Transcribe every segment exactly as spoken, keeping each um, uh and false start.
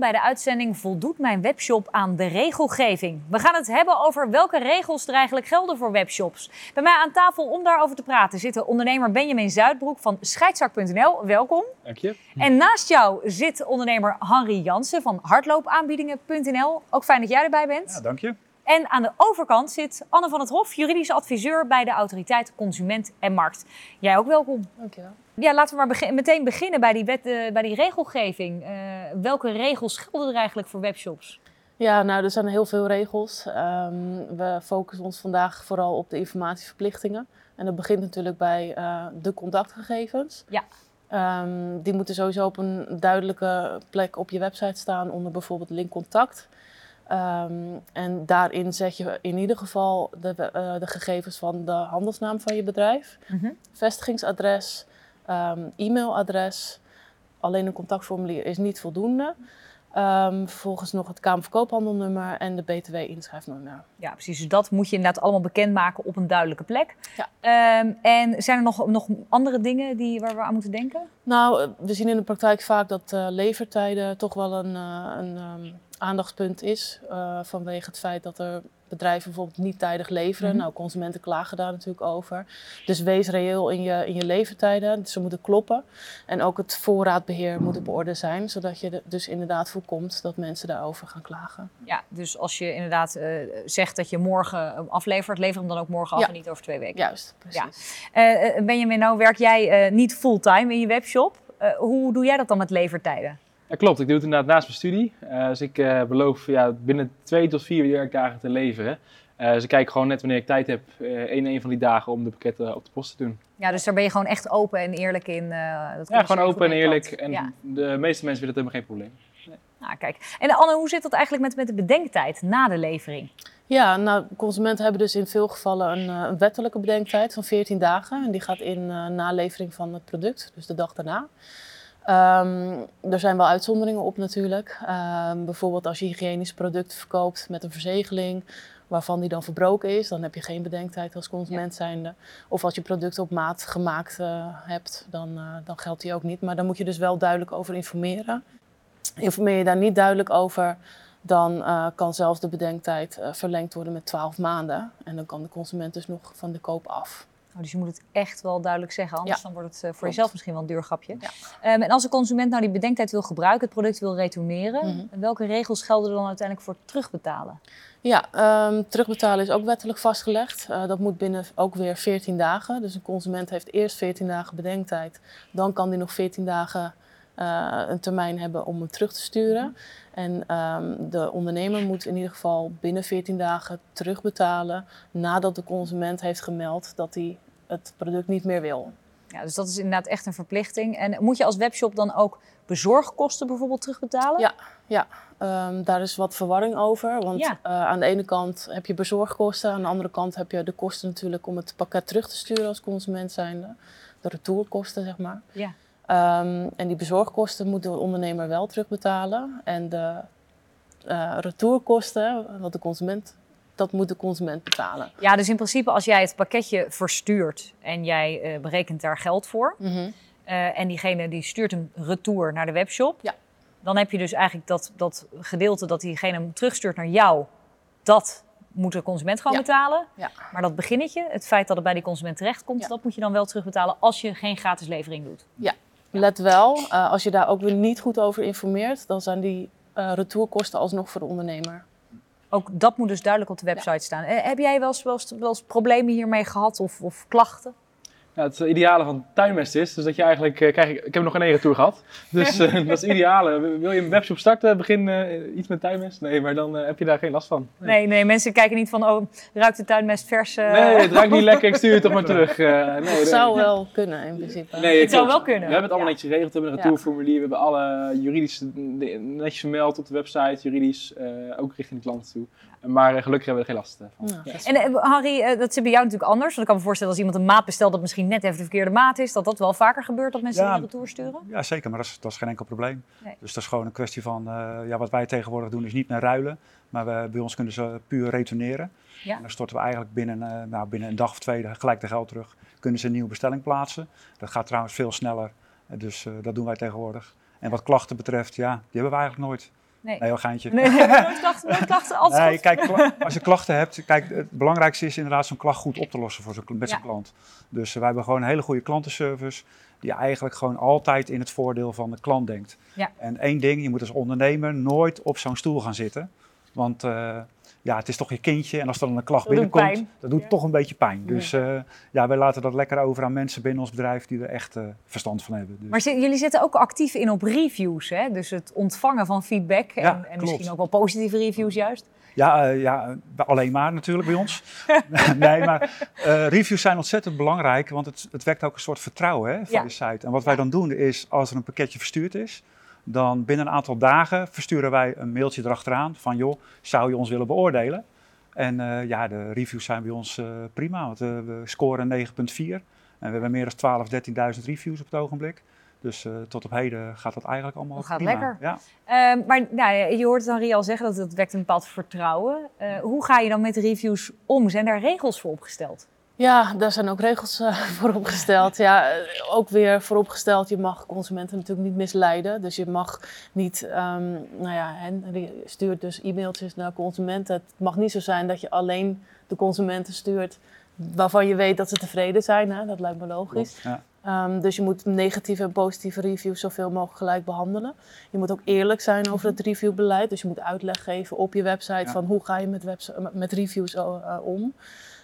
bij de uitzending Voldoet mijn webshop aan de regelgeving? We gaan het hebben over welke regels er eigenlijk gelden voor webshops. Bij mij aan tafel om daarover te praten zit ondernemer Benjamin Zuidbroek van Scheidzak punt n l. Welkom. Dank je. En naast jou zit ondernemer Henry Jansen van hardloopaanbiedingen punt n l. Ook fijn dat jij erbij bent. Ja, dank je. En aan de overkant zit Anne van het Hof, juridisch adviseur bij de Autoriteit Consument en Markt. Jij ook welkom. Dank je wel. Ja, laten we maar begin, meteen beginnen bij die, wet, uh, bij die regelgeving. Uh, welke regels gelden er eigenlijk voor webshops? Ja, nou, er zijn heel veel regels. Um, we focussen ons vandaag vooral op de informatieverplichtingen. En dat begint natuurlijk bij uh, de contactgegevens. Ja. Um, die moeten sowieso op een duidelijke plek op je website staan onder bijvoorbeeld link contact. Um, en daarin zet je in ieder geval de, uh, de gegevens van de handelsnaam van je bedrijf, Mm-hmm. vestigingsadres, um, e-mailadres. Alleen een contactformulier is niet voldoende. Um, vervolgens nog het Kamer van Koophandelnummer en de B T W-inschrijfnummer. Ja, precies. Dus dat moet je inderdaad allemaal bekendmaken op een duidelijke plek. Ja. Um, en zijn er nog, nog andere dingen die, waar we aan moeten denken? Nou, we zien in de praktijk vaak dat uh, levertijden toch wel een, uh, een um, aandachtspunt is. Uh, vanwege het feit dat er bedrijven bijvoorbeeld niet tijdig leveren. Mm-hmm. Nou, consumenten klagen daar natuurlijk over. Dus wees reëel in je, in je levertijden. Ze moeten kloppen. En ook het voorraadbeheer moet op orde zijn. Zodat je de, dus inderdaad voorkomt dat mensen daarover gaan klagen. Ja, dus als je inderdaad uh, zegt dat je morgen aflevert, lever hem dan ook morgen af Ja. en niet over twee weken. Juist, precies. Ja. Uh, Benjamin, nou werk jij uh, niet fulltime in je webshop. Uh, hoe doe jij dat dan met levertijden? Ja, klopt, ik doe het inderdaad naast mijn studie. Uh, dus ik uh, beloof ja, binnen twee tot vier werkdagen te leveren. Uh, dus ik kijk gewoon net wanneer ik tijd heb, uh, één een van die dagen om de pakketten op de post te doen. Ja, dus daar ben je gewoon echt open en eerlijk in. Uh, dat ja, gewoon open en eerlijk. kant. En ja. de meeste mensen vinden dat helemaal geen probleem. Nee. Nou, kijk. En Anne, hoe zit dat eigenlijk met, met de bedenktijd na de levering? Ja, nou, consumenten hebben dus in veel gevallen een, een wettelijke bedenktijd van veertien dagen. En die gaat in uh, na levering van het product, dus de dag daarna. Um, er zijn wel uitzonderingen op natuurlijk. Um, bijvoorbeeld als je hygiënische producten verkoopt met een verzegeling waarvan die dan verbroken is, dan heb je geen bedenktijd als consument zijnde. Of als je producten op maat gemaakt uh, hebt, dan, uh, dan geldt die ook niet. Maar daar moet je dus wel duidelijk over informeren. Informeer je daar niet duidelijk over, dan uh, kan zelfs de bedenktijd uh, verlengd worden met twaalf maanden. En dan kan de consument dus nog van de koop af. Oh, dus je moet het echt wel duidelijk zeggen, anders Ja. dan wordt het uh, voor jezelf misschien wel een duur grapje. Ja. Um, en als een consument nou die bedenktijd wil gebruiken, het product wil retourneren, Mm-hmm. welke regels gelden er dan uiteindelijk voor terugbetalen? Ja, um, terugbetalen is ook wettelijk vastgelegd. Uh, dat moet binnen ook weer veertien dagen. Dus een consument heeft eerst veertien dagen bedenktijd. Dan kan die nog veertien dagen uh, een termijn hebben om hem terug te sturen. En um, de ondernemer moet in ieder geval binnen veertien dagen terugbetalen nadat de consument heeft gemeld dat hij het product niet meer wil. Ja, dus dat is inderdaad echt een verplichting. En moet je als webshop dan ook bezorgkosten bijvoorbeeld terugbetalen? Ja, ja. Um, daar is wat verwarring over. Want Ja. uh, aan de ene kant heb je bezorgkosten. Aan de andere kant heb je de kosten natuurlijk om het pakket terug te sturen als consument zijnde. De retourkosten, zeg maar. Ja. Um, en die bezorgkosten moet de ondernemer wel terugbetalen. En de uh, retourkosten, wat de consument, dat moet de consument betalen. Ja, dus in principe als jij het pakketje verstuurt en jij uh, berekent daar geld voor. Mm-hmm. Uh, en diegene die stuurt een retour naar de webshop. Ja. Dan heb je dus eigenlijk dat, dat gedeelte dat diegene hem terugstuurt naar jou. Dat moet de consument gewoon Ja. betalen. Ja. Maar dat beginnetje, het feit dat het bij die consument terechtkomt, Ja. dat moet je dan wel terugbetalen als je geen gratis levering doet. Ja. Let wel, uh, als je daar ook weer niet goed over informeert, dan zijn die uh, retourkosten alsnog voor de ondernemer. Ook dat moet dus duidelijk op de website ja. staan. Eh, heb jij wel eens, wel, eens, wel eens problemen hiermee gehad of, of klachten? Ja, het ideale van tuinmest is dus dat je eigenlijk, uh, krijg ik, ik heb nog geen één retour gehad, dus uh, dat is het ideale. Wil je een webshop starten, begin uh, iets met tuinmest? Nee, maar dan uh, heb je daar geen last van. Nee, nee, nee mensen kijken niet van, oh, ruikt de tuinmest vers? Uh... Nee, het ruikt niet lekker, ik stuur het toch maar terug. Uh, nee, het nee. zou wel kunnen in principe. Nee, het zou wel kunnen. We hebben het allemaal ja. netjes geregeld, we hebben een retourformulier, we hebben alle juridisch netjes vermeld op de website, juridisch, uh, ook richting de klanten toe. Maar uh, gelukkig hebben we er geen last van. Ja. Ja. En uh, Henry, uh, dat zit bij jou natuurlijk anders. Want ik kan me voorstellen als iemand een maat bestelt dat misschien net even de verkeerde maat is, dat dat wel vaker gebeurt dat mensen ja, een retour sturen? Ja, zeker, maar dat is, dat is geen enkel probleem. Nee. Dus dat is gewoon een kwestie van, uh, ja, wat wij tegenwoordig doen is niet meer ruilen, maar we, bij ons kunnen ze puur retourneren. Ja. En dan storten we eigenlijk binnen, uh, nou, binnen een dag of twee gelijk de geld terug. Kunnen ze een nieuwe bestelling plaatsen. Dat gaat trouwens veel sneller, dus uh, dat doen wij tegenwoordig. En wat klachten betreft, ja, die hebben we eigenlijk nooit. Nee, nee geintje. Nee, nee, nooit klachten, nooit klachten, altijd nee, kijk, als je klachten hebt, kijk, het belangrijkste is inderdaad zo'n klacht goed op te lossen voor zo, met zo'n ja. klant. Dus uh, wij hebben gewoon een hele goede klantenservice die eigenlijk gewoon altijd in het voordeel van de klant denkt. Ja. En één ding, je moet als ondernemer nooit op zo'n stoel gaan zitten, want uh, ja, het is toch je kindje en als er dan een klacht dat binnenkomt, doet dat doet ja. toch een beetje pijn. Dus uh, ja, wij laten dat lekker over aan mensen binnen ons bedrijf die er echt uh, verstand van hebben. Dus. Maar z- jullie zitten ook actief in op reviews, hè? Dus het ontvangen van feedback en, ja, en misschien ook wel positieve reviews juist. Ja, uh, ja, alleen maar natuurlijk bij ons. nee, maar uh, reviews zijn ontzettend belangrijk, want het, het wekt ook een soort vertrouwen hè, van ja. de site. En wat wij dan doen is, als er een pakketje verstuurd is, dan binnen een aantal dagen versturen wij een mailtje erachteraan van joh, zou je ons willen beoordelen? En uh, ja, de reviews zijn bij ons uh, prima, want uh, we scoren negen komma vier en we hebben meer dan twaalf, dertienduizend reviews op het ogenblik. Dus uh, tot op heden gaat dat eigenlijk allemaal dat gaat prima. Lekker. Ja. Uh, maar nou, je hoort het dan Rial zeggen dat het wekt een bepaald vertrouwen. Uh, hoe ga je dan met reviews om? Zijn daar regels voor opgesteld? Ja, daar zijn ook regels uh, voor opgesteld. Ja, ook weer vooropgesteld, je mag consumenten natuurlijk niet misleiden. Dus je mag niet, um, nou ja, je stuurt dus e-mailtjes naar consumenten. Het mag niet zo zijn dat je alleen de consumenten stuurt waarvan je weet dat ze tevreden zijn. Hè? Dat lijkt me logisch. Klopt, ja. um, dus je moet negatieve en positieve reviews zoveel mogelijk gelijk behandelen. Je moet ook eerlijk zijn over het reviewbeleid. Dus je moet uitleg geven op je website ja. van hoe ga je met, webs- met reviews uh, om.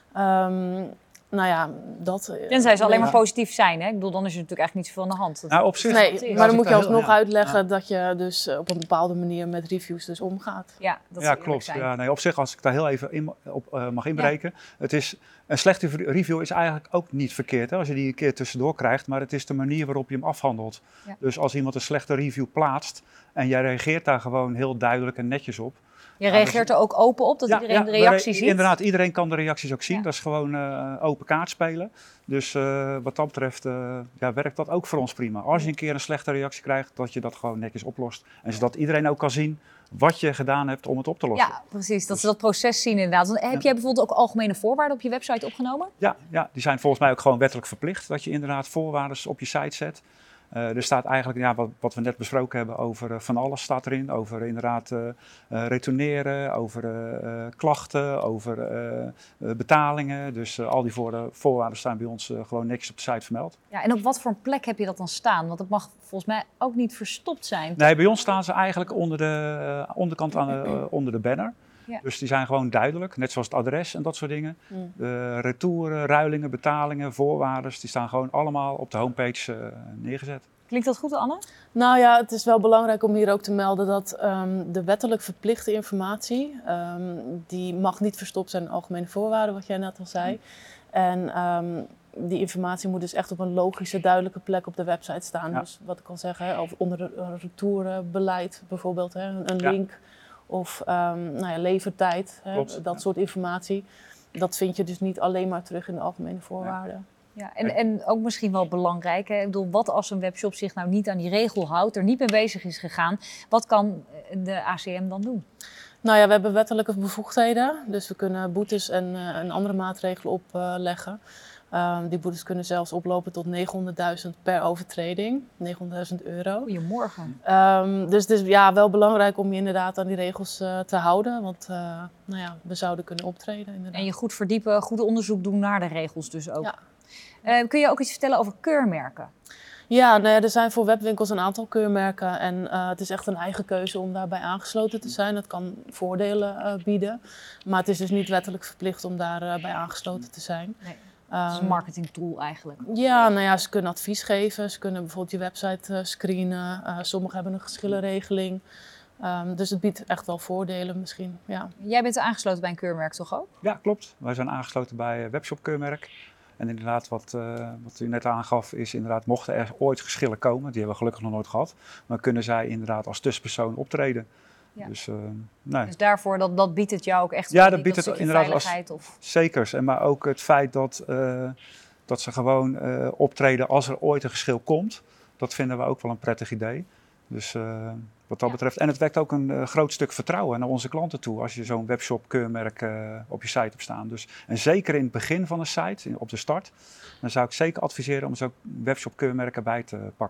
Um, nou ja, dat... Tenzij ze alleen maar positief zijn, hè? Ik bedoel, dan is er natuurlijk eigenlijk niet zoveel aan de hand. Dat nou, op zich... Nee, maar dan moet je alsnog ja. uitleggen ja. dat je dus op een bepaalde manier met reviews dus omgaat. Ja, dat ja klopt. Ja, nee, op zich, als ik daar heel even in, op uh, mag inbreken. Ja. Het is, een slechte review is eigenlijk ook niet verkeerd, hè, als je die een keer tussendoor krijgt. Maar het is de manier waarop je hem afhandelt. Ja. Dus als iemand een slechte review plaatst en jij reageert daar gewoon heel duidelijk en netjes op. Je reageert er ook open op, dat ja, iedereen ja, de reactie re- ziet? Inderdaad, iedereen kan de reacties ook zien. Ja. Dat is gewoon uh, open kaart spelen. Dus uh, wat dat betreft uh, ja, werkt dat ook voor ons prima. Als je een keer een slechte reactie krijgt, dat je dat gewoon netjes oplost. En zodat iedereen ook kan zien wat je gedaan hebt om het op te lossen. Ja, precies. Dat dus. ze dat proces zien inderdaad. Want heb ja. jij bijvoorbeeld ook algemene voorwaarden op je website opgenomen? Ja, ja, die zijn volgens mij ook gewoon wettelijk verplicht. Dat je inderdaad voorwaarden op je site zet. Uh, er staat eigenlijk, ja, wat, wat we net besproken hebben, over uh, van alles staat erin. Over inderdaad uh, uh, retourneren, over uh, uh, klachten, over uh, uh, betalingen. Dus uh, al die voor, voorwaarden staan bij ons uh, gewoon netjes op de site vermeld. Ja, en op wat voor een plek heb je dat dan staan? Want het mag volgens mij ook niet verstopt zijn. Nee, bij ons staan ze eigenlijk onder de uh, onderkant aan de, uh, onder de banner. Ja. Dus die zijn gewoon duidelijk, net zoals het adres en dat soort dingen. Mm. De retouren, ruilingen, betalingen, voorwaarden, die staan gewoon allemaal op de homepage uh, neergezet. Klinkt dat goed, Anne? Nou ja, het is wel belangrijk om hier ook te melden dat um, de wettelijk verplichte informatie, um, die mag niet verstopt zijn in algemene voorwaarden, wat jij net al zei. Mm. En um, die informatie moet dus echt op een logische, duidelijke plek op de website staan. Ja. Dus wat ik kan zeggen, hè, onder de retourenbeleid bijvoorbeeld, hè, een ja. link. Of um, nou ja, levertijd, hè, dat ja. soort informatie. Dat vind je dus niet alleen maar terug in de algemene voorwaarden. Ja, en, en ook misschien wel belangrijk, hè? Ik bedoel, wat als een webshop zich nou niet aan die regel houdt, er niet mee bezig is gegaan, wat kan de A C M dan doen? Nou ja, we hebben wettelijke bevoegdheden, dus we kunnen boetes en, uh, en andere maatregelen opleggen. Uh, Um, die boetes kunnen zelfs oplopen tot negenhonderdduizend per overtreding, negenhonderdduizend euro. Goedemorgen. Um, dus het is ja, wel belangrijk om je inderdaad aan die regels uh, te houden, want uh, nou ja, we zouden kunnen optreden. Inderdaad. En je goed verdiepen, goed onderzoek doen naar de regels dus ook. Ja. Uh, kun je ook iets vertellen over keurmerken? Ja, nou ja, er zijn voor webwinkels een aantal keurmerken en uh, het is echt een eigen keuze om daarbij aangesloten te zijn. Dat kan voordelen uh, bieden, maar het is dus niet wettelijk verplicht om daarbij uh, bij aangesloten te zijn. Nee. Het is een marketingtool eigenlijk. Ja, nou ja, ze kunnen advies geven. Ze kunnen bijvoorbeeld je website uh, screenen. Uh, sommigen hebben een geschillenregeling. Um, dus het biedt echt wel voordelen misschien, ja. Jij bent aangesloten bij een keurmerk toch ook? Ja, klopt. Wij zijn aangesloten bij Webshop Keurmerk. En inderdaad, wat, uh, wat u net aangaf, is inderdaad, mochten er ooit geschillen komen, die hebben we gelukkig nog nooit gehad, dan kunnen zij inderdaad als tussenpersoon optreden. Ja. Dus, uh, nee. dus daarvoor, dat, dat biedt het jou ook echt ja, dat biedt dat het inderdaad als, of... Zeker. En maar ook het feit dat, uh, dat ze gewoon uh, optreden als er ooit een geschil komt, dat vinden we ook wel een prettig idee. Dus uh, wat dat ja. betreft. En het wekt ook een uh, groot stuk vertrouwen naar onze klanten toe als je zo'n webshop keurmerk uh, op je site hebt staan. Dus, en zeker in het begin van een site, in, op de start, dan zou ik zeker adviseren om zo'n webshop keurmerk erbij te pakken.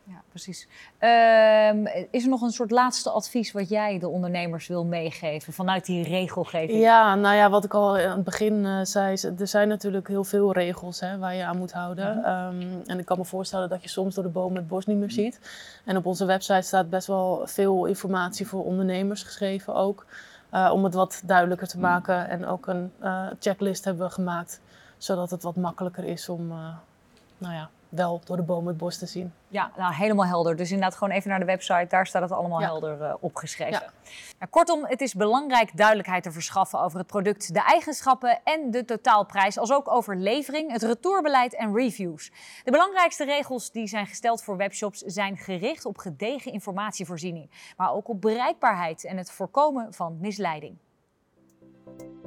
Ja, precies. Uh, is er nog een soort laatste advies wat jij de ondernemers wil meegeven vanuit die regelgeving? Ja, nou ja, wat ik al aan het begin uh, zei, er zijn natuurlijk heel veel regels hè, waar je aan moet houden. Ja. Um, en ik kan me voorstellen dat je soms door de boom het bos niet meer ziet. En op onze website staat best wel veel informatie voor ondernemers geschreven ook. Uh, om het wat duidelijker te maken. En ook een uh, checklist hebben we gemaakt, zodat het wat makkelijker is om, uh, nou ja, wel door de boom het bos te zien. Ja, nou helemaal helder. Dus inderdaad gewoon even naar de website, daar staat het allemaal ja. helder uh, opgeschreven. Ja. Nou, kortom, het is belangrijk duidelijkheid te verschaffen over het product, de eigenschappen en de totaalprijs, als ook over levering, het retourbeleid en reviews. De belangrijkste regels die zijn gesteld voor webshops zijn gericht op gedegen informatievoorziening, maar ook op bereikbaarheid en het voorkomen van misleiding.